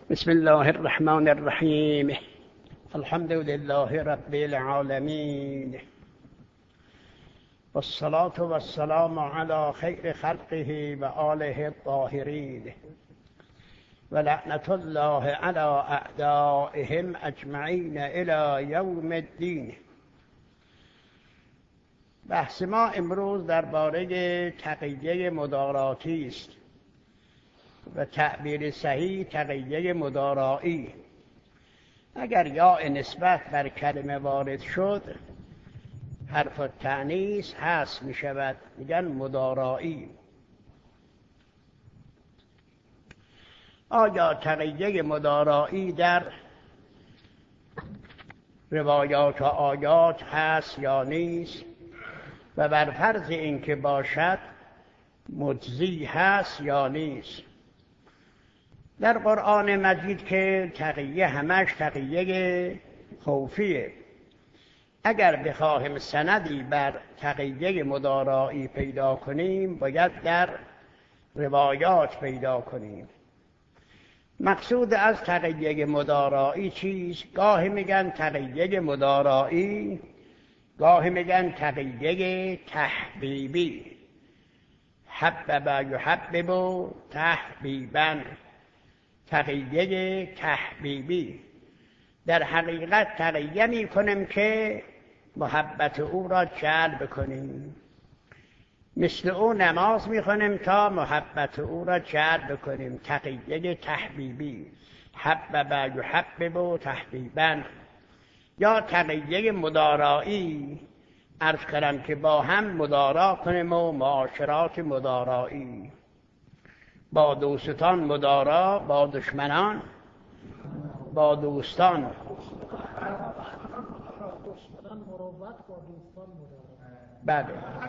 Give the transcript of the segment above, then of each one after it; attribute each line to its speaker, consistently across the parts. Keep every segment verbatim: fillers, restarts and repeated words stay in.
Speaker 1: بسم الله الرحمن الرحیم. الحمد لله رب العالمین، والصلاة والسلام على خیر خلقه و آله الطاهرین، و لعنت الله على اعدائهم اجمعین الی یوم الدین. بحث ما امروز درباره تقیه مداراتی است و تعبیر صحیح تقیه مدارایی. اگر یا نسبت بر کلمه وارد شد، حرف التأنیث حذف می شود، میگن مدارایی. آیا تقیه مدارایی در روایات و آیات هست یا نیست؟ و بر فرض اینکه باشد مجزی هست یا نیست؟ در قرآن مجید که تقیه همش تقیه خوفیه، اگر بخواهیم سندی بر تقیه مدارایی پیدا کنیم باید در روایات پیدا کنیم. مقصود از تقیه مدارایی چیست؟ گاهی میگن تقیه مدارایی، گاهی میگن تقیه تحبیبی. حبب یحبب تحبیبا، تقیه تحبیبی. در حقیقت تقیه می کنیم که محبت او را جلب کنیم، مثل او نماز می کنیم تا محبت او را جلب کنیم. تقیه تحبیبی، حبب یحبب تحبیبا. یا تقیه مدارایی، عرض کردم که با هم مدارا کنیم و معاشرات مدارایی، با دوستان مدارا، با دشمنان با دوستان. بله.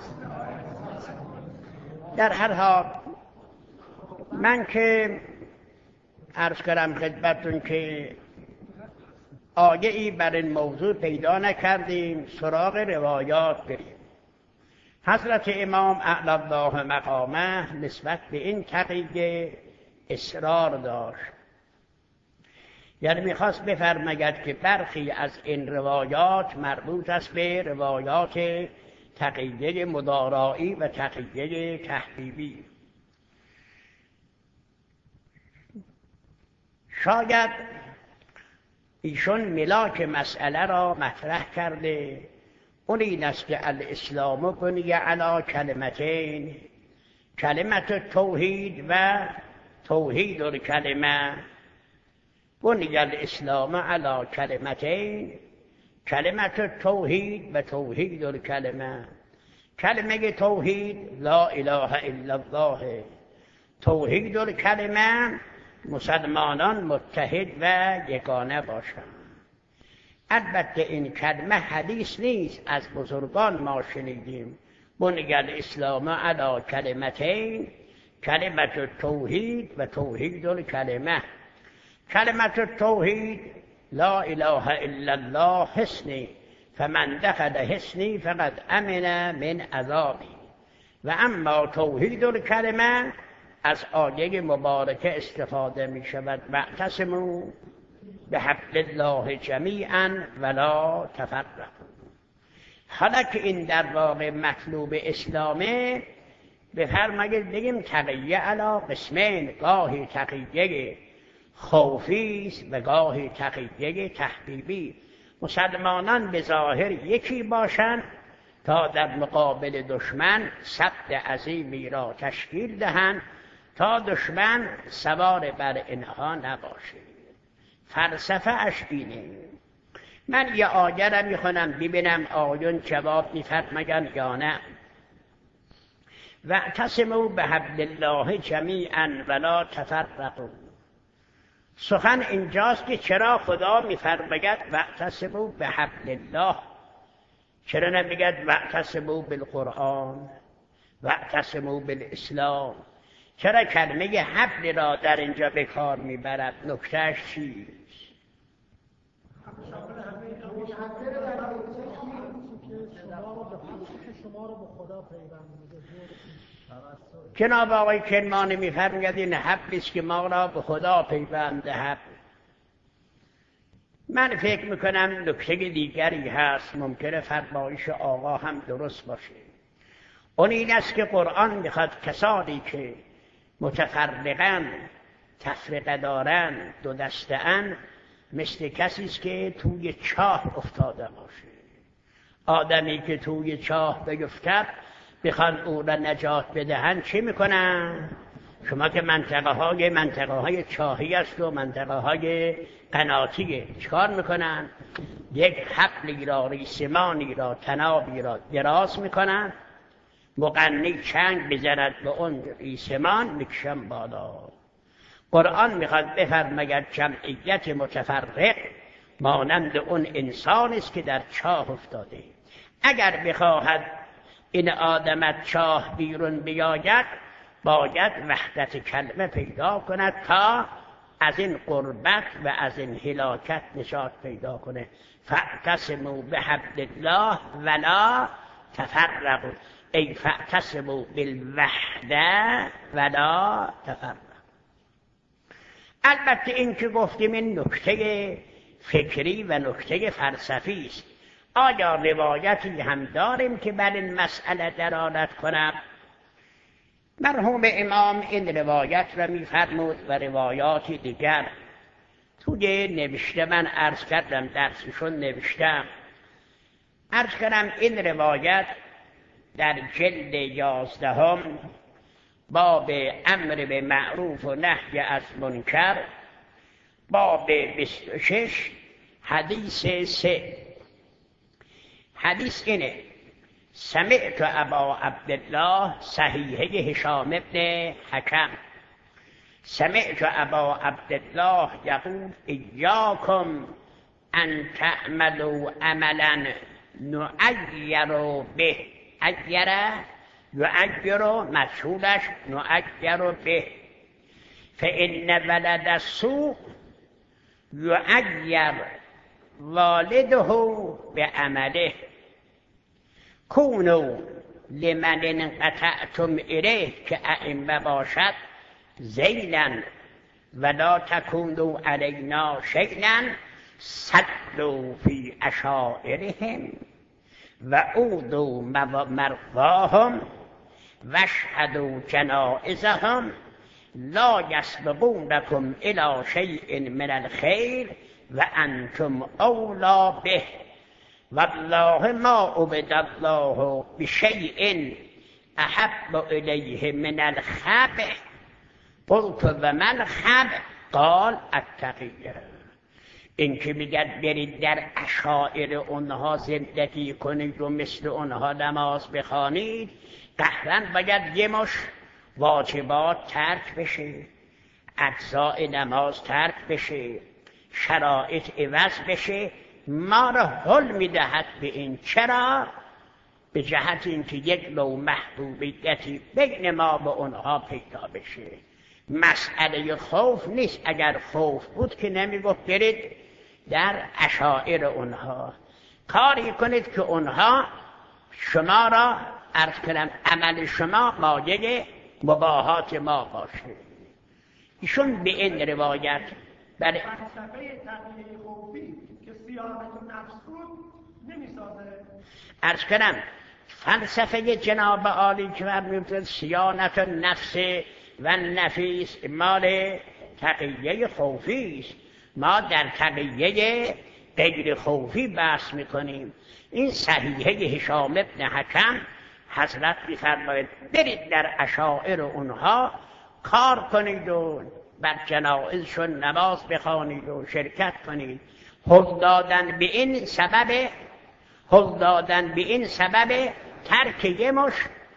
Speaker 1: در هر حال من که عرض کردم خدمتتون که آیه ای بر این موضوع پیدا نکردیم، سراغ روایات بریم. حضرت امام اعلی الله مقامه نسبت به این تقیه اصرار داشت، یعنی میخواست بفرماید که برخی از این روایات مربوط است به روایات تقیه مدارایی و تقیه تحبیبی. شاید ایشون ملاک مسئله را مطرح کرده، اون این است که الاسلام بنی علی کلمتین، کلمت توحید و توحید الکلمه. بنی الاسلام علی کلمتین، کلمت توحید و توحید الکلمه. کلمه توحید لا اله الا الله، توحید الکلمه مسلمانان متحد و یگانه باشند. البته این کلمه حدیث نیست، از بزرگان ما شنیدیم. بنی الاسلام علی کلمتین، کلمت توحید و توحید الکلمه. کلمت توحید لا اله الا الله حصنی، فمن دخل حصنی فقد امن من عذابی. و اما توحید الکلمه از آیه مبارکه استفاده می شود، واعتصموا بحبل الله جمیعا ولا تفرقوا. حالا که این در واقع مطلوب اسلامه، بفرمایید بگیم تقیه علی قسمین، گاهی تقیه خوفی است و گاهی تقیه تحبیبی. مسلمانان به ظاهر یکی باشند تا در مقابل دشمن سد عظیمی را تشکیل دهند تا دشمن سوار بر اینها نباشه. فلسفه اش اینه. من یه آیه را میخونم ببینم آیون جواب میفرمایند یا نه. واعتصموا بحبل الله جمیعا ولا تفرقوا. سخن اینجاست که چرا خدا میفرماید واعتصموا بحبل الله، چرا نمیگد واعتصموا بالقرآن، واعتصموا بالاسلام؟ چرا کلمه حبل را در اینجا به کار میبرد؟ نکتهش چیست؟ جناب آقای کرمانی می‌فرماید این حبلی است که ما را به خدا پیوند دهد. من فکر میکنم نکته دیگری هست، ممکنه فرمایش آقا هم درست باشه. اون این است که قرآن میخواد کسانی که متفرقن، تفرقه دارن، دو دسته‌اند، مثل کسی است که توی چاه افتاده باشه. آدمی که توی چاه بیفتد بخوان او را نجات بدهن چی میکنن؟ شما که منطقه های منطقه های چاهی است و منطقه های قناتیه، چکار میکنن؟ یک حبلی را، ریسمانی را، تنابی را دراز میکنن، مغنی چنگ بزند به اون ریسمان میکشن بالا. قرآن میخواد بفرماید جمعیت متفرق مانند اون انسان است که در چاه افتاده. اگر بخواهد این آدم از چاه بیرون بیاید باید وحدت کلمه پیدا کند تا از این غربت و از این هلاکت نجات پیدا کنه. فاعتصموا بحبل الله ولا تفرقوا، ای فاعتصموا بالوحده ولا تفرقوا. البته این که گفتیم این نکته فکری و نکته فلسفی است. آیا روایتی هم داریم که بر این مسئله دلالت کنم؟ مرحوم امام این روایت را می‌فرمود و روایاتی دیگر توی نوشته من عرض کردم، درسشون نوشتم. عرض کردم این روایت در جلد یازدهم باب امر به معروف و نهی از منکر، باب بیست و شش، حدیث سه. حدیث اینه: سمعت ابا عبدالله، صحیحه هشام ابن حکم، سمعت ابا عبدالله یقول ایاکم ان تعملوا عملا نعیر به، عیر یعیر مجهولش نعیر به، فان ولد السوء یعیر والده به عمله، کونو لمن انقطعتم الیه که ائمه باشد زیلا ولا تکونوا علینا شیئا صلوا فی اشائرهم و عودوا مرضاهم واشهدوا جنائزهم لا یسبقونکم الی شیء من الخیر و انتم اولی به، والله ما عبد الله بشیء احب الیه من الخبث، قلت و ما الخبث؟ قال التقیه. این که میگن برید در اشاعر اونها زندگی کنید و مثل اونها نماز بخوانید، قهرن باید یه مش واجبات ترک بشه، اجزاء نماز ترک بشه، شرایط عوض بشه. ما را حل میدهد به این. چرا؟ به جهت اینکه یک نوع محبوبیتی بین ما و اونها پیدا بشه. مسئله خوف نیست. اگر خوف بود که نمیگفت برید در اشاعر اونها، کاری کنید که اونها شما را عرض کنم عمل شما مایه مباهات ما باشه. ایشون به این روایت بله
Speaker 2: فلسفه تقلیه خوفی که صیانت نفس بود نمیسازه.
Speaker 1: عرض کنم فلسفه جناب عالی که فرمودند صیانت نفس و نفیس مال تقیه خوفی است. ما در تقیه غیر خوفی بحث میکنیم. این صحیحه هشام ابن حکم حضرت میفرماید برید در اشاعر اونها کار کنید و بر جنائزشون نماز بخوانید و شرکت کنید. حل دادن به این سبب حل دادن به این سبب ترک یه مش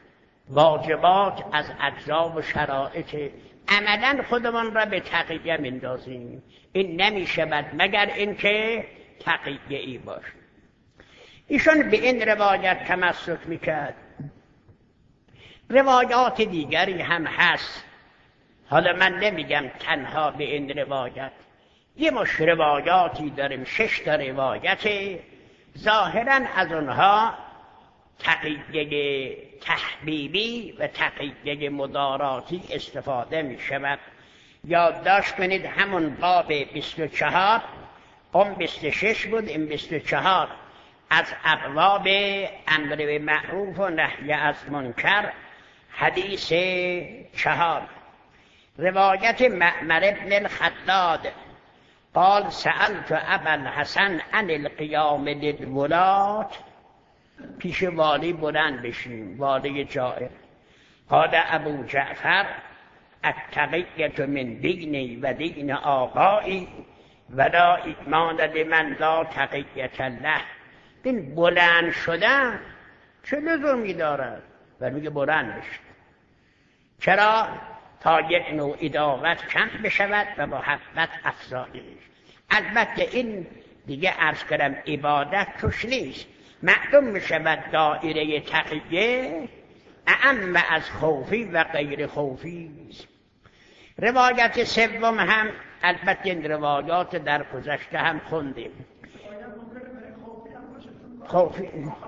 Speaker 1: واجبات از اجزا و شرایط عملا خودمان را به تقیه مندازیم. این نمیشه بد مگر اینکه تقیه ای باشه. ایشون به این روایت تمسک میکرد. روایات دیگری هم هست، حالا من نمیگم تنها به این روایت. یه مش روایاتی داریم، شش تا روایت، ظاهرا از اونها تقیه تحبیبی و تقیه مداراتی استفاده می شود. یادداشت کنید همون باب بیست و چهار، اون بیست و شش بود، این بیست و چهار از ابواب امر به معروف و نهی از منکر. حدیث چهار، روایت معمر ابن الخطاب قال سألت ابا الحسن عن القیام للولاة، پیش والی بلند بشیم، والی جائر. قال ابو جعفر التقیة من دینی و دین آبایی ولا ایمان لمن لا تقیة له. این بلند شدن چه لزومی دارد؟ و میگه بلند بشید. چرا؟ تا یک نوع عداوت کم بشود و محبت افزایش. البته این دیگه عرض کردم عبادت توش نیست. معلوم میشود دایره تقیه اعم از خوفی و غیر خوفی است. روایت سوم هم البته این روایات در گذشته هم خوندیم. خوفی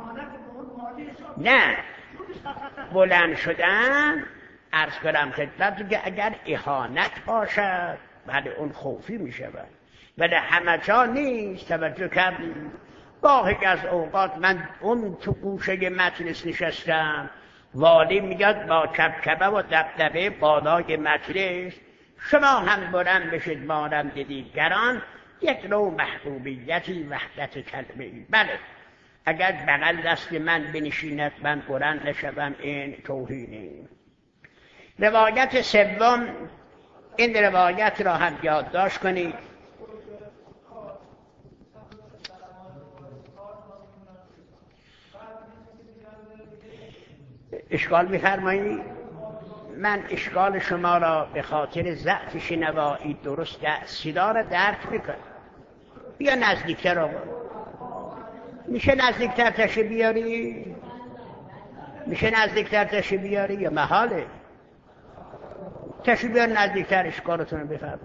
Speaker 1: نه، بلند شدن عرض کنم خدمت که اگر اهانت باشد بله اون خوفی می شود، ولی همه جا نیست. توجه کردیم گاهی از اوقات من اون تو گوشه مجلس نشستم، والی میگد با کبکبه و دبدبه بالای مجلس شما هم بلند بشید مانند دیگران، یک نوع محبوبیتی وحدت کلمه ای. بله اگر بغل دست من بنشیند من بلند نشوم، این توهینه. روایت سوم، این روایت را هم یادداشت کنید. اشکال می‌فرمایید؟ من اشکال شما را به خاطر ضعف شنوایی درست صدا را درک میکنم. بیا نزدیکتر آقا، میشه نزدیکتر تشریف بیاری؟ میشه نزدیکتر تشریف بیاری یا محاله؟ تشریف بیار نزدیکتر، اشکالتون رو بفرمایید.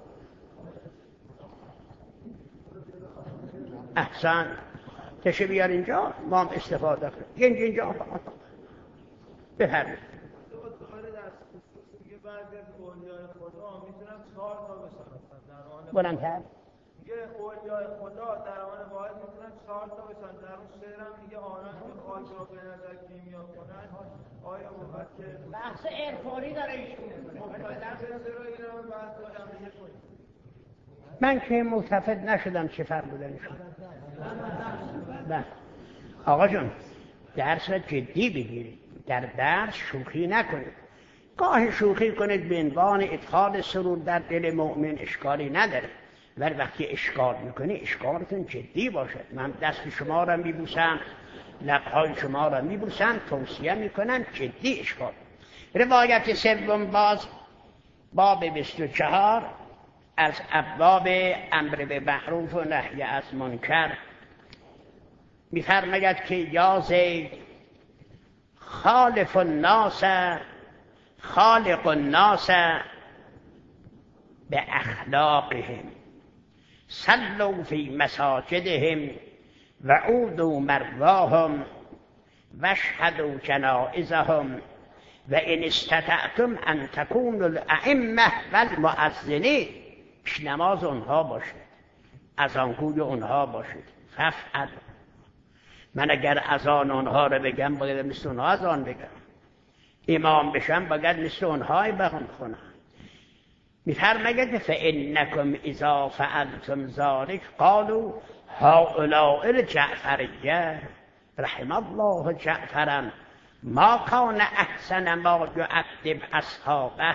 Speaker 1: احسن، تشریف بیار اینجا ما هم استفاده کنیم. اینجا اینجا بفرمایید. بلندتر.
Speaker 2: میگه اولیای خدا در آن واحد میتونن چهار تا بشن. در اون شعر هم میگه آنان که خاک را به نظر کیمیا کنن آیا بود که
Speaker 1: بحث عرفانی داره ایشون. من که ملتفت نشدم چه فرمودنشون. بله آقا جون درس را جدی بگیرید، در درس شوخی نکنید. گاه شوخی کنید به عنوان ادخال سرور در دل مؤمن، اشکالی نداره، ولی وقتی اشکال میکنی اشکالتون جدی باشد. من دست شما را میبوسم، لبهای شما را میبوسم، توصیه میکنم جدی اشکال. روایت سوم باز باب بیست و چهار از ابواب امر به معروف و نهی از منکر میفرماید که یا زید خالق الناس خالق الناس به اخلاقهم صلوا فی مساجدهم و عودوا مرواهم واشهدوا جنائزهم و ان استطعتم ان تكونوا الائمه والمؤذنین. پیش نماز اونها باشید، اذانگوی اونها باشید. فافعل. من اگر اذان اونها رو بگم باید مثل اونها اذان بگم، امام بشم باید مثل اونها بخونم. میفرماید فانکم اذا فعلتم ذلک قالوا هؤلاء الجعفریه رحم الله جعفرا ما کان احسن ما یؤدب اصحابه.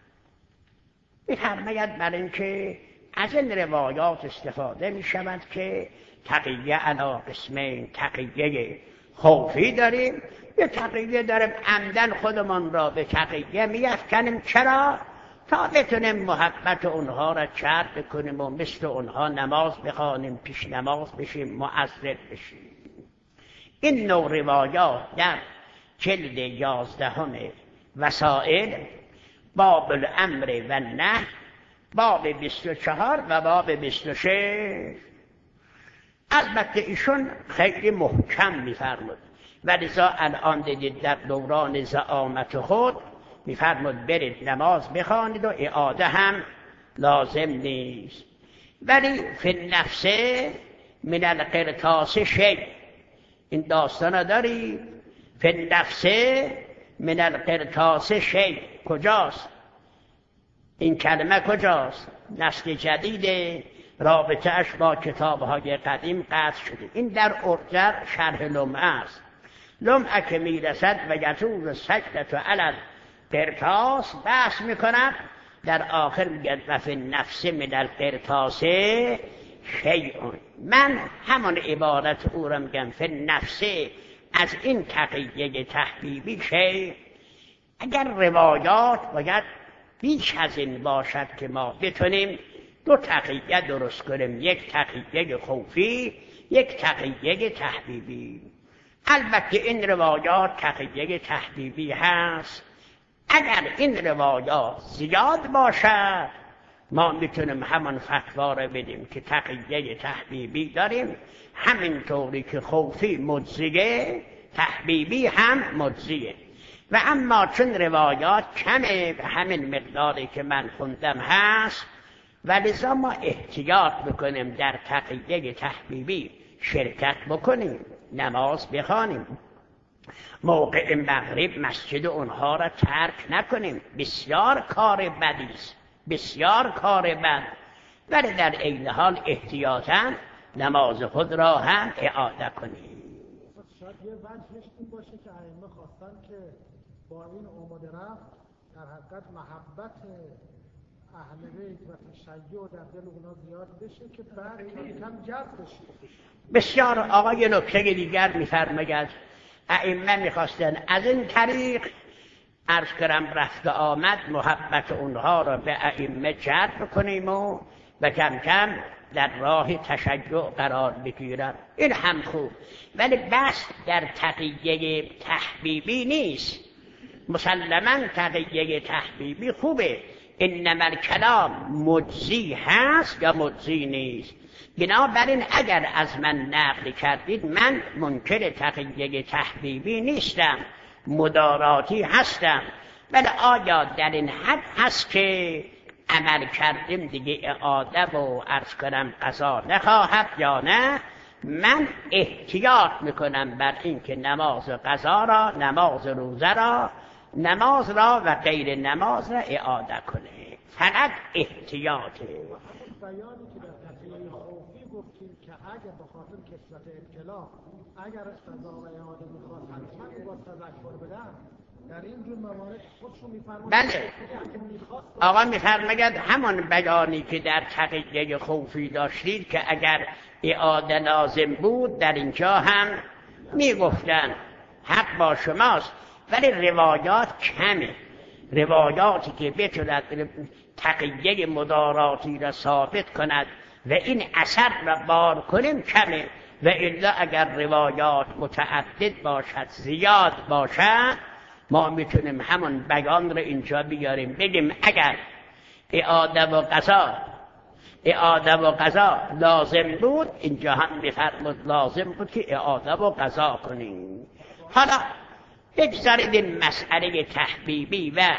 Speaker 1: میفرماید بر اینکه از این روایات استفاده می شود که تقیه علی قسمین، تقیه خوفی داریم، یه تقیه داریم عمدن خودمان را به تقیه می‌افکنیم. چرا؟ تا بتونیم محبت اونها را جلب بکنیم و مثل اونها نماز بخوانیم، پیش نماز بشیم، مؤذن بشیم. این نوع روایات در جلد یازدهم وسائل باب الامر و نهی، باب بیست و چهار و باب بیست و شش. البته ایشون خیلی محکم می‌فرمود ولذا الان دیدید در دوران زعامت خود میفرمود برید نماز بخوانید و اعاده هم لازم نیست. ولی فی النفس من القرطاس شیء، این داستان داری فی النفس من القرطاس شیء کجاست؟ این کلمه کجاست؟ نسل جدید رابطه‌اش با کتاب‌های قدیم قطع شده. این در ارجر شرح لمعه است. لمعه که میرسد و یجوز سجدة علی القرطاس بحث میکند، در آخر میگه و فی النفس من القرطاس شیء. من همان عبارت او را میگم فی النفس از این تقیه تحبیبی شیء. اگر روایات باید بیش از این باشد که ما بتونیم دو تقیه درست کنیم، یک تقیه خوفی، یک تقیه تحبیبی. البته این روایات تقیه تحبیبی هست. اگر این روایات زیاد باشد ما میتونیم همان فتوا رو بدیم که تقیه تحبیبی داریم، همین طوری که خوفی مجزیه تحبیبی هم مجزیه. و اما چون روایات کمه به همین مقداری که من خوندم هست، ولذا ما احتیاط بکنیم در تقیه تحبیبی شرکت بکنیم، نماز بخوانیم، موقع مغرب مسجد اونها را ترک نکنیم. بسیار کار بدی است، بسیار کار بد، ولی در عین حال احتیاطاً نماز خود را هم اعاده کنیم.
Speaker 3: شاید یه وجهش این باشه که ائمه خواستن که با این آماده رفت در حقیقت محبت اهل بیت و تشیع در دل اونا زیاد بشه که بعد کم جذب بشه.
Speaker 1: بسیار. آقای نکته دیگر می‌فرماید ائمه می‌خواستن از این طریق عرض کرم رفت و آمد محبت اونها را به ائمه جلب کنیم و و کم کم در راه تشیع قرار بگیرن. این هم خوب، ولی بس در تقیه تحبیبی نیست. مسلماً تقیه تحبیبی خوبه، انما الکلام مجزی هست یا مجزی نیست. بنابراین اگر از من نقل کردید من منکر تقیه تحبیبی نیستم، مداراتی هستم، ولی آیا در این حد هست که عمل کردیم دیگه اعاده و عرض کنم قضا نخواهد یا نه؟ من احتیاط میکنم بر این که نماز قضا را، نماز روزه را، نماز را و غیر نماز را اعاده کنه. فقط احتیاطه.
Speaker 3: بیانی که در تقیه خوفی گفتیم که اگر به خاطر کثرت ابتلا اگر قضا و اعاده میخواد حتما با تذکر بدن، در این جور موارد خودشون میفرمایند.
Speaker 1: بله آقا میفرماید همان بیانی که در تقیه خوفی داشتید که اگر اعاده لازم بود در اینجا هم میگفتن حق با شماست، ولی روایات کمه. روایاتی که بتوند تقیه مداراتی را ثابت کند و این اثر را بار کنیم کمه. و الا اگر روایات متعدد باشد، زیاد باشد، ما میتونیم همون بیان رو اینجا بیاریم بگیم اگر اعاده و قضا اعاده و قضا لازم بود، اینجا هم میفرمود لازم بود که اعاده و قضا کنیم. حالا بگذارید این مسئله تحبیبی و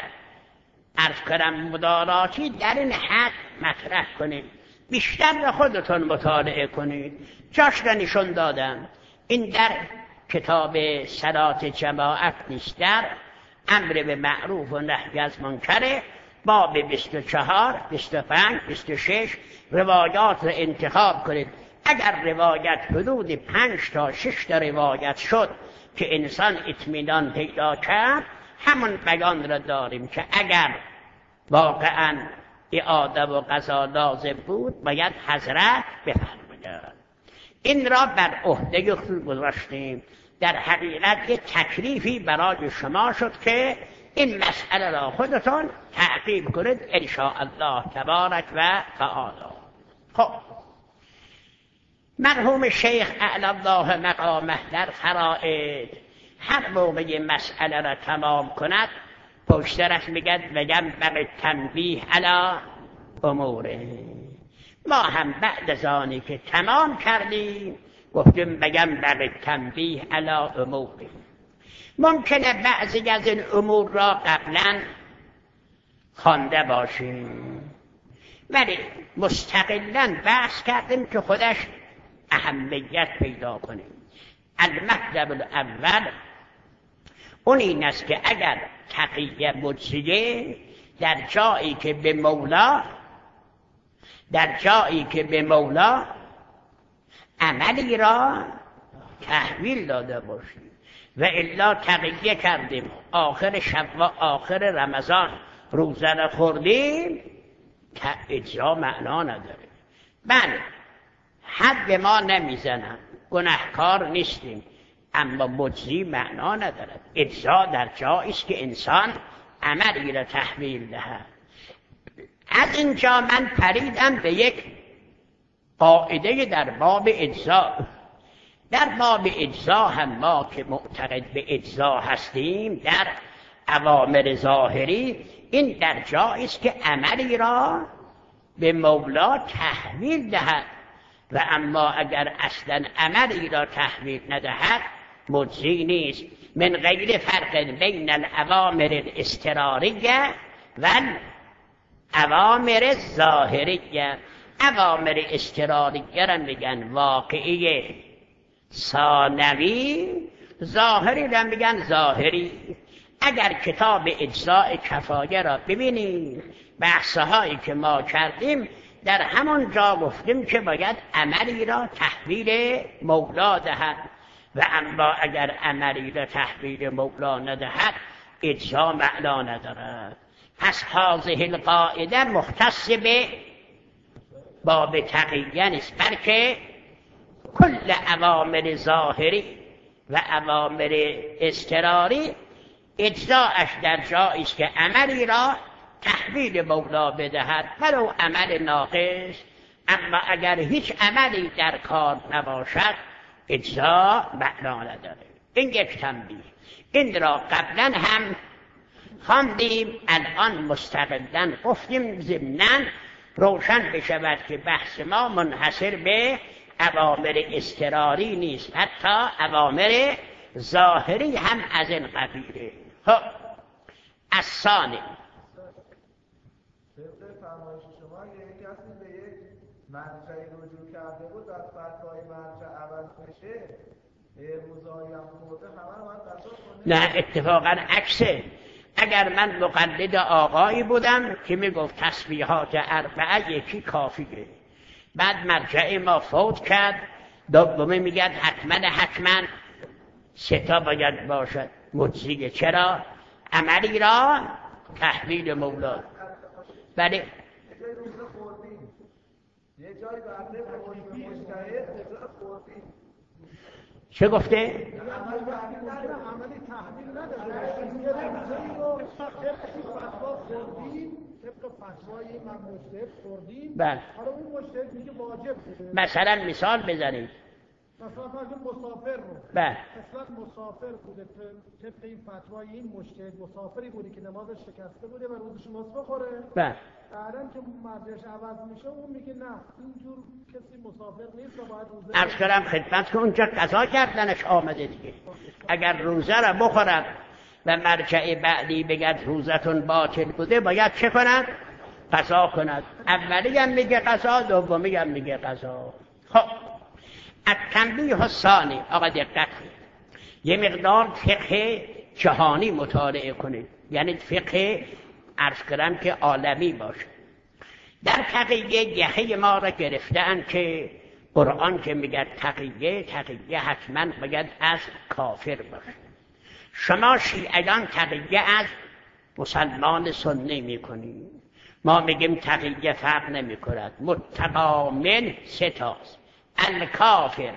Speaker 1: عرض کنم مداراتی در این حد مطرح کنید، بیشتر خودتون مطالعه کنید. جاش را نشون دادم، این در کتاب صلات جماعت نیست، در امر به معروف و نهی از منکر باب بیست و چهار، بیست و پنج، بیست و شش روایات را انتخاب کنید. اگر روایت حدود پنج تا شش تا روایت شد که انسان اطمینان پیدا کرد، همون بیان را داریم که اگر واقعا اعاده و قضا لازم بود باید حضرت بفرمایند. این را بر عهده خود گذاشتیم. در حقیقت یک تکلیفی برای شما شد که این مسئله را خودتون تعقیب کنید ان شاء الله تبارک و تعالی. خب مرحوم شیخ اعلی الله مقامه در فرائض هر موقع مسئله را تمام کند پشترش میگد و ینبغی تنبیه علی اموره. ما هم بعد از آنی که تمام کردیم گفتیم بگم بقی تنبیه علی امور. ممکنه بعضی از این امور را قبلا خوانده باشیم ولی مستقلاً بحث کردیم که خودش اهمیت پیدا کنه. المطلب الاول اون این است که اگر تقیه مجزیه در جایی که به مولا در جایی که به مولا عملی را تحویل داده باشیم و الا تقیه کردیم آخر شب و آخر رمضان روزه را خوردیم که اجزا معنا نداره. بله حد به ما نمیزنن، گناهکار نیستیم، اما مجزی معنا ندارد. اجزا در جایی است که انسان عملی را تحویل دهد. از اینجا من پریدم به یک قاعده در باب اجزا. در باب اجزا هم ما که معتقد به اجزا هستیم در اوامر ظاهری، این در جایی است که عملی را به مولا تحویل دهد و اما اگر اصلا عملی را تحویل ندهد مجزی نیست. من غیر فرق بین الاوامر الاضطراریه و الاوامر الظاهریه. اوامر اضطراریه را میگن واقعی ثانوی، ظاهری را میگن ظاهری. اگر کتاب اجزاء کفایه را ببینید، بحثهایی که ما کردیم در همون جا گفتیم که باید عملی را تحویل مولا دهد و اما اگر عملی را تحویل مولا ندهد اجزا معنا ندارد. پس هذه القاعده مختص به باب تقیه نیست، بلکه کل اوامر ظاهری و اوامر اضطراری اجزاءش در جایی است که عملی را تحویل مولا بدهد ولو عمل ناقص. اما اگر هیچ عملی در کار نباشد اجزا معنا نداره. این یک تنبیه. این را قبلا هم خواندیم، الان مستقلاً گفتیم ضمناً روشن بشود که بحث ما منحصر به اوامر اضطراری نیست، حتی اوامر ظاهری هم از این قبیله. خب الثانی
Speaker 2: فرمایش شما یکی کسی به یک مرجعی رجوع کرده بود از فتوای مرجع عوض بشه روزایی هم خورده همه رو باید قضا کنه؟
Speaker 1: نه، اتفاقا عکسه. اگر من مقلد آقایی بودم که میگفت تسبیحات اربعه یکی کافیه، بعد مرجع ما فوت کرد، دومی میگن حتما حتما سه تا باید باشد، مجزیه. چرا؟ عملی را تحویل مولا. بله
Speaker 2: یه روزه خوردیم یه جای برده به مجتهد روزه خوردیم
Speaker 1: چه گفته؟
Speaker 3: عملی تحویل نداره. یه روزه‌ای رو طبق فتوا خوردیم، طبق فتوای من مجتهد خوردیم.
Speaker 1: بله.
Speaker 3: حالا اون مجتهد میگه واجب بوده.
Speaker 1: مثلا مثال بزنید.
Speaker 3: مثلا فرض مسافر رو.
Speaker 1: بله.
Speaker 3: اصلا مسافر بوده، طبق این فتوای این مجتهد مسافری بوده که نمازش شکسته بوده و روزش نصف بخوره.
Speaker 1: بله.
Speaker 3: بعدن که مرجعش عوض میشه اون میگه نه اینجور کسی مسافر نیست و باید روزه.
Speaker 1: عرض کردم خدمت که اونجا قضا کردنش آمده دیگه. اگر روزه را بخورد و مرجع بعدی بگد روزتون باطل بوده باید چه کند؟ قضا کند. اولی هم میگه قضا، دومی هم میگه قضا. خب التنبیه الثانی، آقا دقت کنید، یه مقدار فقه جهانی مطالعه کنید، یعنی فقه عرض کردم که عالمی باشه. در تقیه یحیی ما را گرفتن که قرآن که میگه تقیه تقیه حتما باید از کافر باشه. شما شیعیان تقیه از مسلمان سنی میکنید، ما میگیم تقیه فرق نمیکند. متقا من ستاست: الکافر،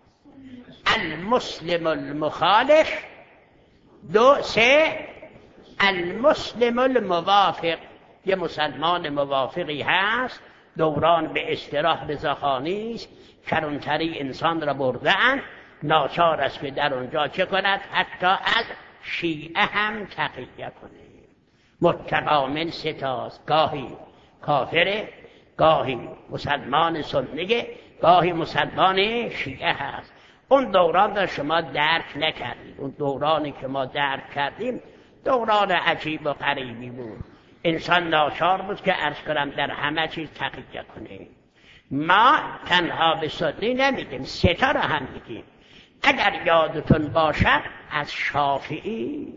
Speaker 1: المسلم المخالف، دو سه المسلم الموافق. یه مسلمان موافقی هست، دوران به اصطلاح رضاخانی است، کلانتری انسان را برده‌اند، ناچار است که در اونجا چه کند؟ حتی از شیعه هم تقیه کنه. متقا من ستاست: گاهی کافره، گاهی مسلمان سنی، گاهی مسلمان شیعه هست. اون دوران را شما درک نکردید. اون دورانی که ما درک کردیم دوران عجیب و غریبی بود. انسان ناچار بود که عرض کنم در همه چیز تقیه کنه. ما تنها به سنی نمیگیم، سه تا را هم میگیم. اگر یادتون باشد از شافعی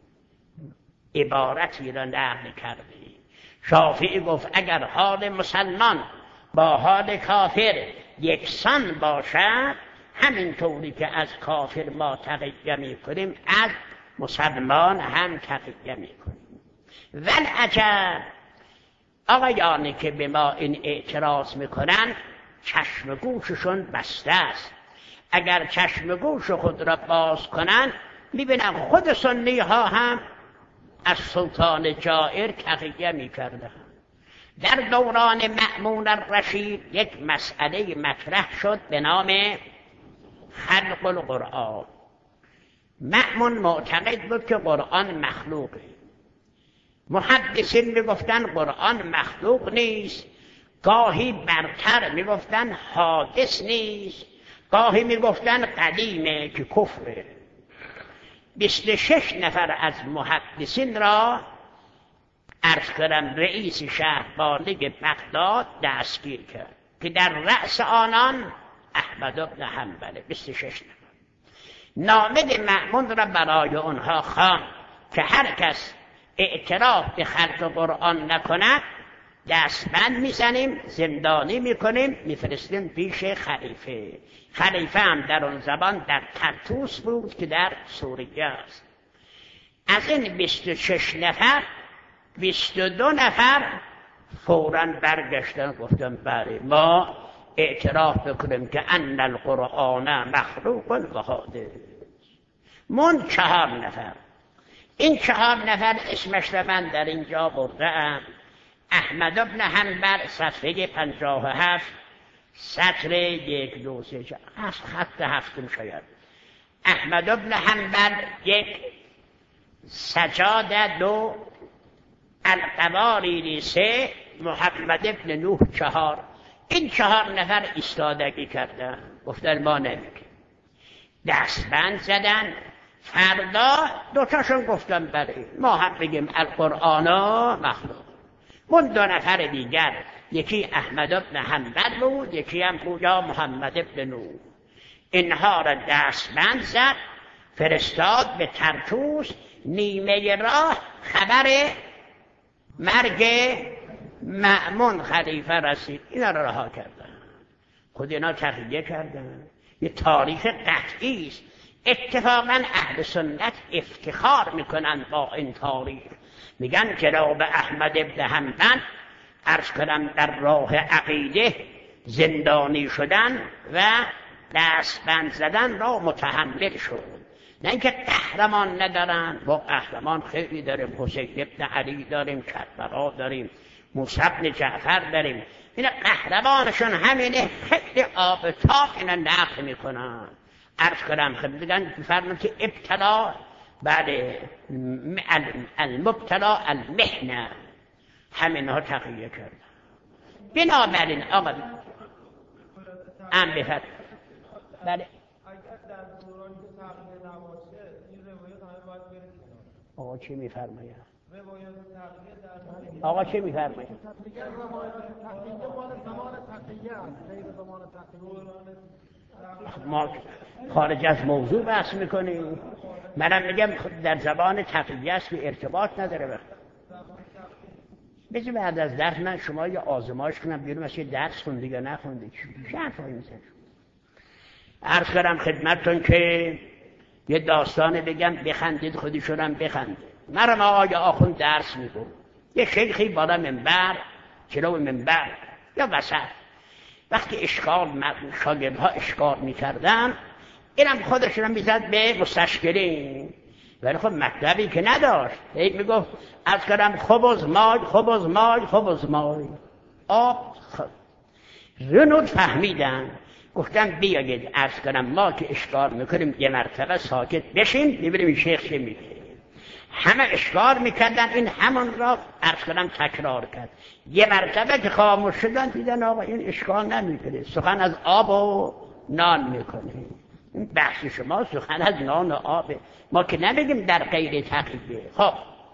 Speaker 1: عبارتی را نقل کرده. شافعی گفت اگر حال مسلمان با حال کافر یکسان باشد، همینطوری که از کافر ما تقیه میکنیم از مسلمان هم تقیه میکنیم. ولعجب آقایانی که به ما این اعتراض میکنن چشم گوششون بسته است. اگر چشم گوش خود را باز کنن میبینن خود سنی ها هم از سلطان جائر تقیه میکردن. در دوران مأمون الرشید یک مسئله مطرح شد به نام خلق القرآن. مأمون معتقد بود که قرآن مخلوقه. محدثین میگفتن قرآن مخلوق نیست، گاهی برتر میگفتن حادث نیست، گاهی میگفتن قدیمه که کفره. بیست و شش نفر از محدثین را عرض کردم رئیس شهربانگ بغداد دستگیر کرد که در رأس آنان احمد بن حنبل. بیست و شش نفر نامه مأمون را برای اونها خواند که هر کس اعتراف به خلق قرآن نکند دستبند میزنیم، زندانی میکنیم، میفرستیم پیش خلیفه. خلیفه هم در اون زبان در طرطوس بود که در سوریه است. از این بیست و شش نفر بیست و دو نفر فوراً برگشتن گفتن بله ما اعتراف بکنیم که ان القرآن مخلوق و حادث. من چهار نفر. این چهار نفر اسمش را من در اینجا برده‌ام. احمد بن حنبل صفحه پنجاه و هفت سطر یک دو سه چهار از خط هفتم شاید. احمد بن حنبل یک، سجاد دو، القواری سه، محمد بن نوح چهار. این چهار نفر ایستادگی کردن گفتن ما نمیگیم. دستبند زدن. فردا دوتاشون گفتن بله ما هم بگیم القرآن مخلوق. من دو نفر دیگر، یکی احمد بن حنبل بود، یکی هم گویا محمد بن نوح. اینها را دستبند زد، فرستاد به طرطوس. نیمه راه خبر مرگ مأمون خلیفه رسید. اینا را رها کردن. خود اینا تقیه کردن. یه تاریخ قطعی است. اتفاقا اهل سنت افتخار میکنن با این تاریخ. میگن جناب احمد بن حنبل عرض کنم در راه عقیده زندانی شدن و دستبند زدن را متحمل شد. نه اینکه قهرمان ندارن، با قهرمان خیلی داریم. حسین ابن علی داریم، کربلا داریم، موسی بن جعفر داریم. این قهرمانشون همینه. خیلی آب تاب اینا نقل میکنن. عرض کنم خیلی بگن فرمون که ابتلا بعد المبتلا المحنه همین ها تقیه کردن. بنابراین آقا ام بفرد بله آقا چی میفرماید؟ آقا چی میفرماید؟ ما خارج از موضوع بحث میکنیم. منم میگم در زبان تقیه است که ارتباط نداره. وقت بذار بعد از درس من شما یه آزمایش کنم بیرون از یه درس خوندی یا نخوندی. چه حرفایی میزنی؟ عرض کردم خدمتتون که یه داستان بگم بخندید، خودشونم بخندید. مرم آقای آخوند درس میگو، یه شیخی بالا منبر، جلو منبر یا وسط، وقتی اشکال شاگردها اشکال میکردن اینم خودشون میزد به مستشکلین، ولی خب مطلبی که نداشت. هی میگفت از کردم خبز مای خبز مای خبز مای آب خب. زنود فهمیدن گفتم بیایید عرض کنم ما که اشکال میکنیم یه مرتبه ساکت بشیم ببینیم این شیخ چه میگه. همه اشکار میکردن، این همون را عرض کنم تکرار کرد. یه مرتبه که خاموش شدن دیدن آقا این اشکال نمیکنه، سخن از آب و نان میکنه. این بحث شما سخن از نان و آبه، ما که نمیگیم در غیر تقیه. خب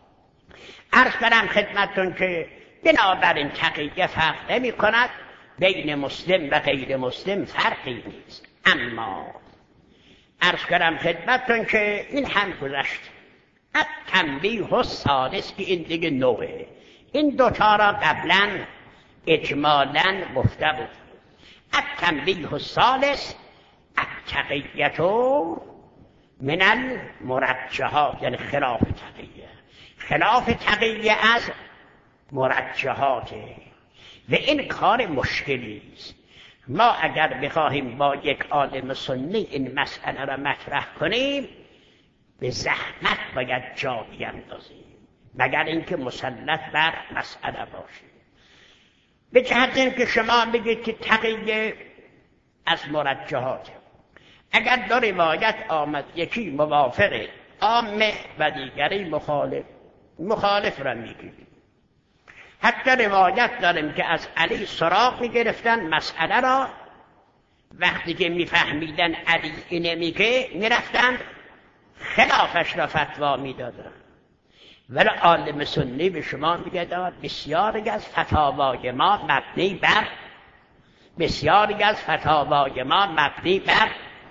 Speaker 1: عرض کنم خدمتتون که بنابراین تقیه فرق نمی کند، بین مسلم و غیر مسلم فرقی نیست. اما عرض کنم خدمتتون که این هم گذشت. التنبیه الثالث که این دیگه نوعه، این دوتا را قبلا اجمالا گفته بود. التنبیه الثالث التقیه من المرجحات، یعنی خلاف تقیه. خلاف تقیه از مرجحاته و این کار مشکلی است. ما اگر بخواهیم با یک عالم سنی این مسئله را مطرح کنیم به زحمت باید جا بیندازیم، مگر اینکه مسلط بر مسئله باشه. به جهت اینکه شما بگید که تقیه از مرجحاته، اگر دو روایت آمد یکی موافق عامه و دیگری مخالف، مخالف را میگیریم. حتی روایت داریم که از علی سراغ میگرفتن مسئله را، وقتی که میفهمیدن علی اینه میگه میرفتن خلافش را فتوا میدادن. ولی عالم سنی به شما میگه بسیاری از فتاوای ما مبنی بر بسیاری از فتاوای ما مبنی بر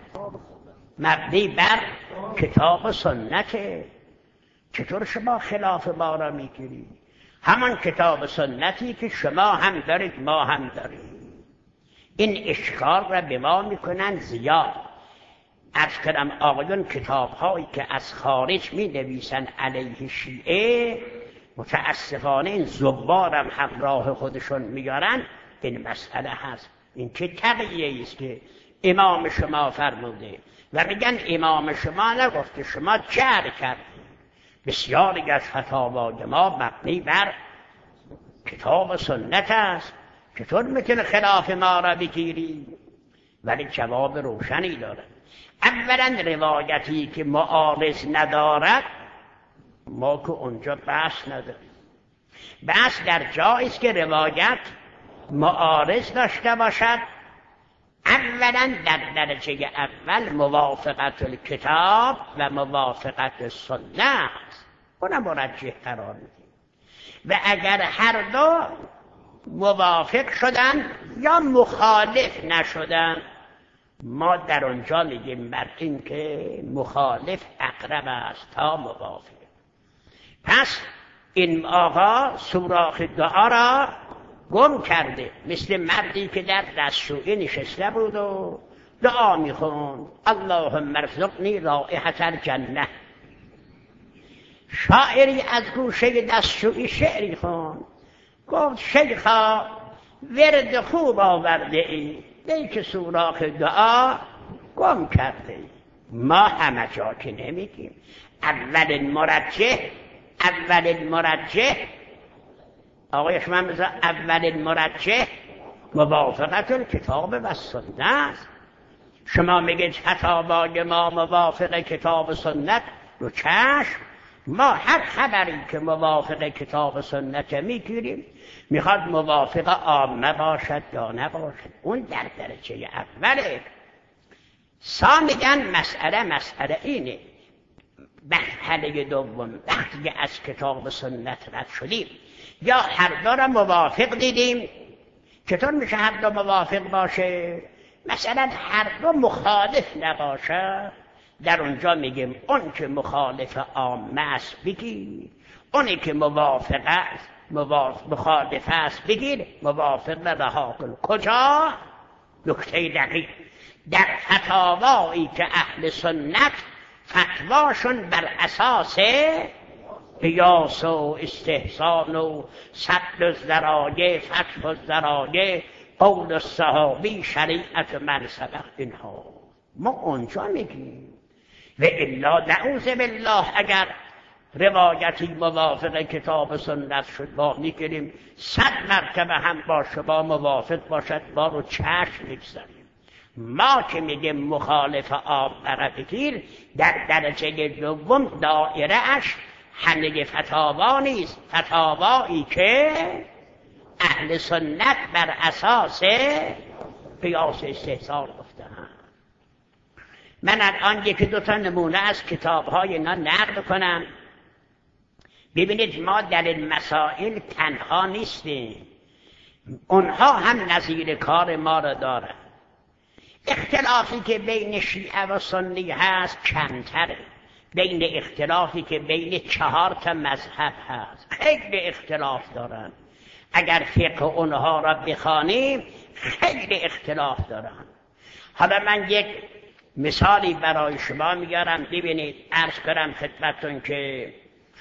Speaker 1: مبنی بر کتاب و سنته. چطور شما خلاف ما را میگیری؟ همان کتاب و سنتی که شما هم دارید ما هم داریم. این اشکال را به ما میکنن زیاد. عرض کردم آقایون کتاب هایی که از خارج می نویسن علیه شیعه، متاسفانه این زبارم همراه خودشون میارن. این مسئله هست، این که تقیه است که امام شما فرموده و میگن امام شما نگفته، شما جعل کردید. بسیاری از فتاوای ما مبنی بر کتاب و سنت است، چطور میتونه خلاف ما را بگیری؟ ولی جواب روشنی داره. اولا روایتی که معارض ندارد ما که اونجا بحث نداریم. بحث در جایی است که روایت معارض داشته باشد. اولا در درجه اول موافقت الکتاب و موافقت سنت، اونم مرجح قرار میدیم. و اگر هر دو موافق شدن یا مخالف نشدن، ما در اونجا میگیم بر این که مخالف اقرب است تا موافق. پس این آقا سوراخ دعا را گم کرده، مثل مردی که در دستشویی نشسته بود و دعا میخوند اللهم ارزقنی رائحة الجنه. شاعری از گوشه دستشویی شعری خوند، گفت شیخا ورد خوب آورده ای، ای که سوراخ دعا گم کرده ای. ما همه جا که نمیگیم. اول مرجح اول مرجح آقای شما بذار اول مرجح موافقت الکتاب و سنت است. شما میگید فتاوای ما موافق کتاب و سنت، رو چشم ما هر خبری که موافق کتاب و سنت میگیریم، میخواد موافق عامه باشد یا نباشد، اون در درجه اوله. ثانیاً مسئله مسئله اینه، مرحله دوم وقتی که از کتاب و سنت رد شدیم یا هر دو را موافق دیدیم، چطور میشه هر دو موافق باشه؟ مثلا هر دو مخالف نباشه، در اونجا میگیم اون که مخالف عامه است بگیر، اونی که موافق است مخالف است بگیر، موافق رها کن. کجا؟ نکته دقیق در فتاوایی که اهل سنت فتواشون بر اساس قیاس و استحسان و سد الذرایع، فتح الذرایع، قول الصحابی، شریعت من سبق، اینها ما اونجا میگیم. و الا نعوذ بالله اگر روایتی موافق کتاب سنت شد با میگیریم، صد مرتبه هم باشه با موافق باشد با رو چشم میگذاریم. ما که میگیم مخالف آب را بگیر، در درجه دوم دایره اش همه فتاوا نیست، فتاوایی که اهل سنت بر اساس قیاس استحسان گفتن. من الان یکی دو تا نمونه از کتاب‌های اینا نقل کنم. ببینید ما در این مسائل تنها نیستیم، اونها هم نظیر کار ما را دارن. اختلافی که بین شیعه و سنی هست کمتره، بین اختلافی که بین چهار تا مذهب هست خیلی اختلاف دارن. اگر فقه اونها را بخوانیم خیلی اختلاف دارن. حالا من یک مثالی برای شما میارم ببینید. عرض کنم خدمتتون که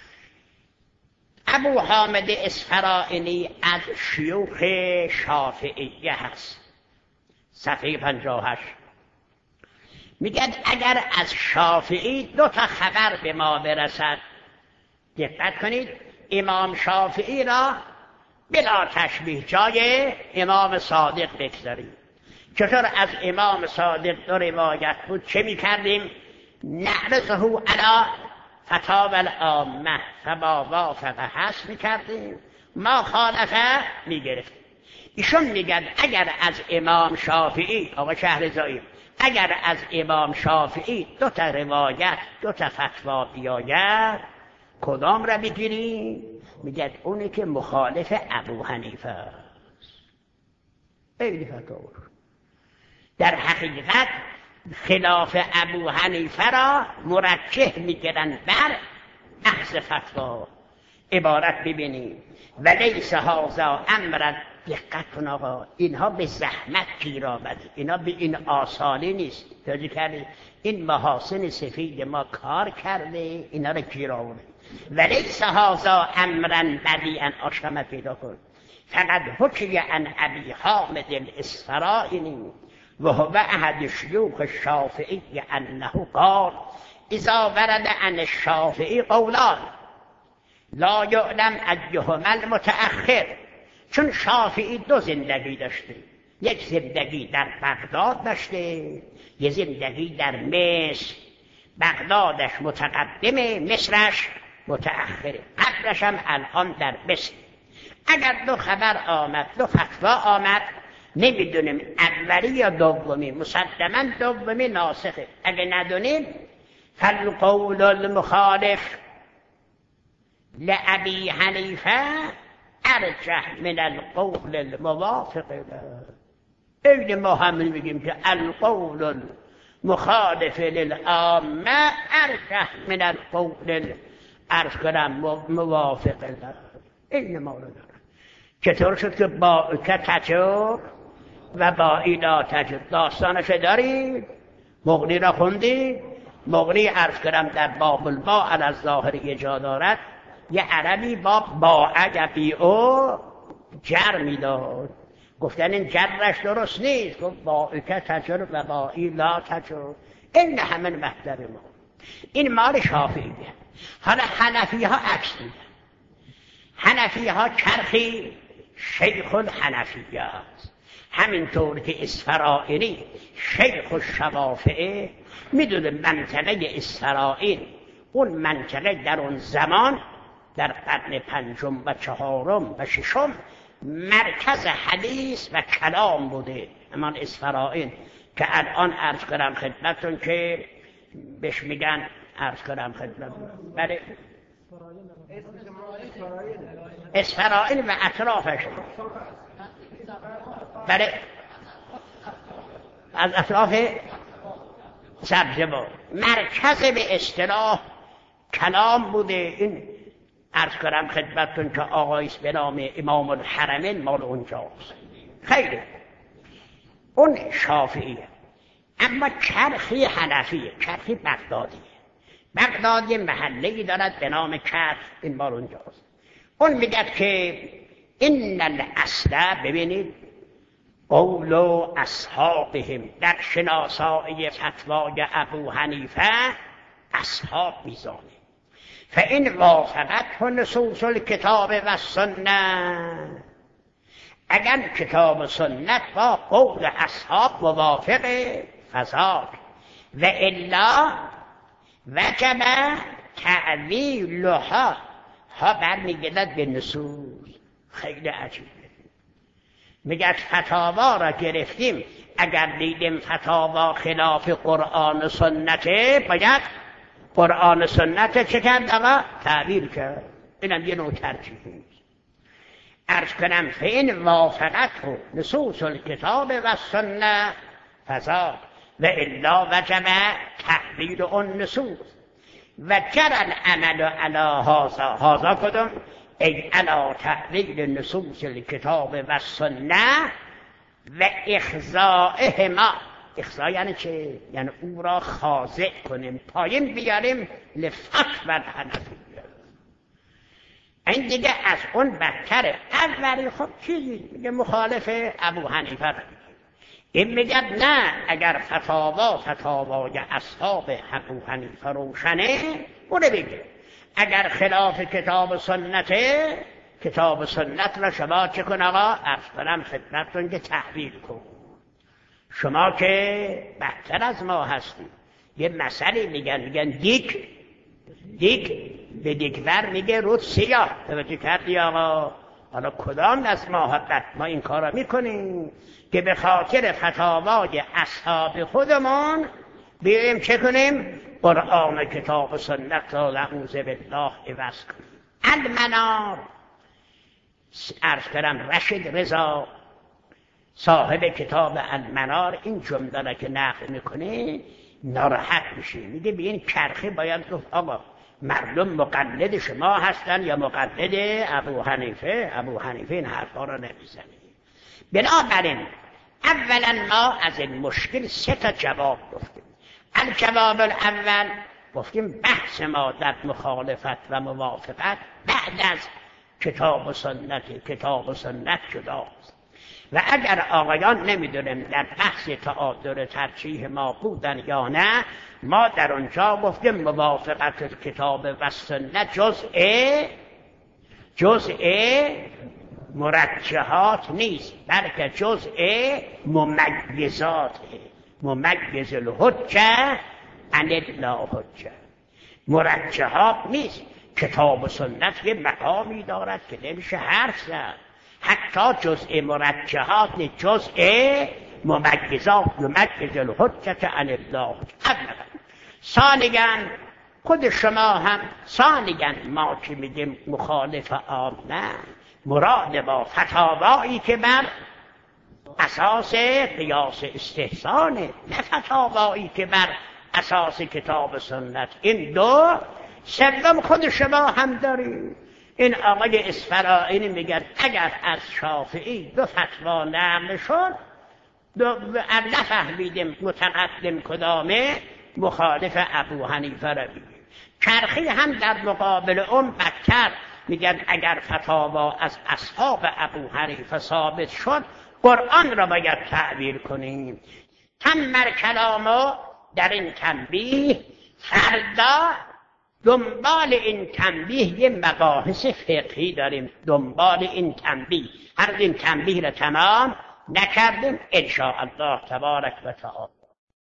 Speaker 1: ابو حامد اصفرائینی از شیوخ شافعیه هست، صفحه پنجاه و هشت میگن اگر از شافعی دو تا خبر به ما برسد، دقت کنید، امام شافعی را بلا تشبیه جای امام صادق بگذاریم. چطور از امام صادق دو روایت بود چه میکردیم؟ نعرضه علی فتاوی العامه فما وافق حس میکردیم، ما خالفه میگرفتیم. ایشون میگن اگر از امام شافعی، آقا شهرزایی، اگر از امام شافعی دو تا روایت دو تا فتوا بیاید کدام را بگیریم؟ میگن اونی که مخالف ابو حنیفه است. خیلی فتوا. در حقیقت خلاف ابو حنیفه را مرجح میگیرن بر اخذ فتوا. عبارت ببینیم ولیس هذا امرا، دقت کن آقا، اینها به زحمت گیر آمده، اینا به این آسانی نیست. توجه کردید؟ این محاسن سفید ما کار کرده اینا را گیر آورده. ولیس هذا امرا بدیعا، آشکمت پیدا کن. فقط حکی عن ابی حامد الاصفرائینی و هو احد شیوخ الشافعی انه قال اذا ورد عن الشافعی قولان لا یعلم ایهما المتأخر. چون شافعی دو زندگی داشته، یک زندگی در بغداد داشته، یک زندگی در مصر. بغدادش متقدمه، مصرش متأخره، قبلش هم الان در مصر. اگر دو خبر آمد، دو فتوا آمد، نمیدونیم اولی یا دومی، مسلماً دومی ناسخه. اگر ندونیم فالقول المخالف لأبی حنیفه ارجح من القول الموافق له. این ما هم میگیم که القول المخالف للعامه ارجح من القول عرض کنم موافق له. این ما رو دارم. چطور شد که با که تجور و با اینا تجور داستانش دارید؟ مغنی را خوندید؟ مغنی عرض کنم در باب الباء علی الظاهر جا دارد. یه عربی با باع بی او جر میداد، گفتن این جرش درست نیست، گفت باع که تجور و با اینا تجور. این همه مطلب ما. این مال شافعیه. حالا حنفی ها عکس میدن. حنفی ها چرخی شیخ الحنفیه است، همینطور که اصفرائینی شیخ الشوافعه. میدونه منطقه اصفرائین اون منطقه در اون زمان در قرن پنجم و چهارم و ششم مرکز حدیث و کلام بوده. امان اصفرائین که الان عرض کنم خدمتون که بهش میگن عرض کنم خدمتون بله اصفرائین و اطرافش، بله از اطراف سبزوار مرکز به اصطلاح کلام بوده. این عرض کنم خدمتتون که آقایست به نام امام الحرمین مال اونجاست. خیلی اون شافعیه. اما چرخی حنفیه، چرخی بغدادیه. بغداد یه محله‌ای دارد به نام کرخ، این مال اونجاست. اون میگه که این الاصل، ببینید، قول اصحابهم، در شناسایی فتوای ابو حنیفه اصحاب میزانه. فإن وافقته نصوص الکتاب و سنت، اگر کتاب و سنت با قول اصحاب موافقه فذاک و الا وجب تعویل ها ها برمیگردد به نصوص. خیلی عجیبه. میگه فتاوا را گرفتیم، اگر دیدیم فتاوا خلاف قرآن و سنته، باید قرآن و سنت چه کرد آقا؟ تعبیر کرد. اینم یه نوع ترجیحی. عرض کنم فین وافقت نصوص الکتاب و سنت فزاد و الا وجب تعبیر اون نصوص و جر العمل علی هذا. هذا کدوم؟ ای علی تعبیر نصوص الکتاب و سنت و اخضاعهما. اخضاع یعنی چه؟ یعنی او را خاضع کنیم، پایین بیاریم لفتوى الحنفیه. این دیگه از اون بدتره. اولی خب چیزی میگه مخالف ابو حنیفه. این میگه نه، اگر فتاوا فتاوای اصحاب ابو حنیفه روشنه اونه بگه، اگر خلاف کتاب سنته، کتاب سنت را شما چه کن آقا؟ عرض کنم خدمتتون که تحویل کن. شما که بهتر از ما هستید. یه مسئله میگن میگن دیک دیک به دیکور میگه رود سیاه. توجه کردی آقا؟ حالا کدام از ما حقیقت ما این کارا میکنیم که به خاطر فتاوای اصحاب خودمون بیاییم چه کنیم؟ قرآن کتاب و سنت را نعوذ بالله عوض کنیم. المنار، عرض کردم رشید رضا صاحب کتاب المنار این جمله را که نقل میکنه ناراحت میشه. میگه به این کرخه باید گفت آقا مردم مقلد شما هستن یا مقلد ابو حنیفه؟ ابو حنیفه این حرفا را نمیزنه. بنابراین اولا ما از این مشکل سه تا جواب گفتیم. الجواب الاول گفتیم بحث ما در مخالفت و موافقت بعد از کتاب و سنت، کتاب و سنت جداست. و اگر آقایان نمیدونیم در بحث تعادل ترجیح ما بودن یا نه، ما در اونجا گفتیم موافقت کتاب و سنت جزء جزء مرجحات نیست، بلکه جزء ممیزات. ممیز الحجه عن اللا حجه. مرجحات نیست. کتاب و سنت یه مقامی دارد که نمیشه حرف زد. حتی جزء مرجحات نیست، جزء ممیزات. ممیز الحجه عن اللا حجه. ثانیاً خود شما هم ثانیاً ما که میگیم مخالف عام نه، مراد با فتاوایی که بر اساس قیاس استحسانه، نه فتاوایی که بر اساس کتاب سنت. این دو. سوم خود شما هم دارید. این آقای اسفراینی میگن اگر از شافعی دو فتوا نقل شد، دو نفهمیدیم متقدم کدامه، مخالف ابو حنیفه را بگیم. کرخی هم در مقابل اون بدتر میگن اگر فتاوا از اصحاب ابو حنیفه ثابت شد، قرآن را باید تعبیر کنیم. تمر کلامو در این تنبیه. فردا دنبال این تنبیه یه مباحث فقهی داریم. دنبال این تنبیه، هر این تنبیه را تمام نکردیم ان شاء الله تبارک و تعالی.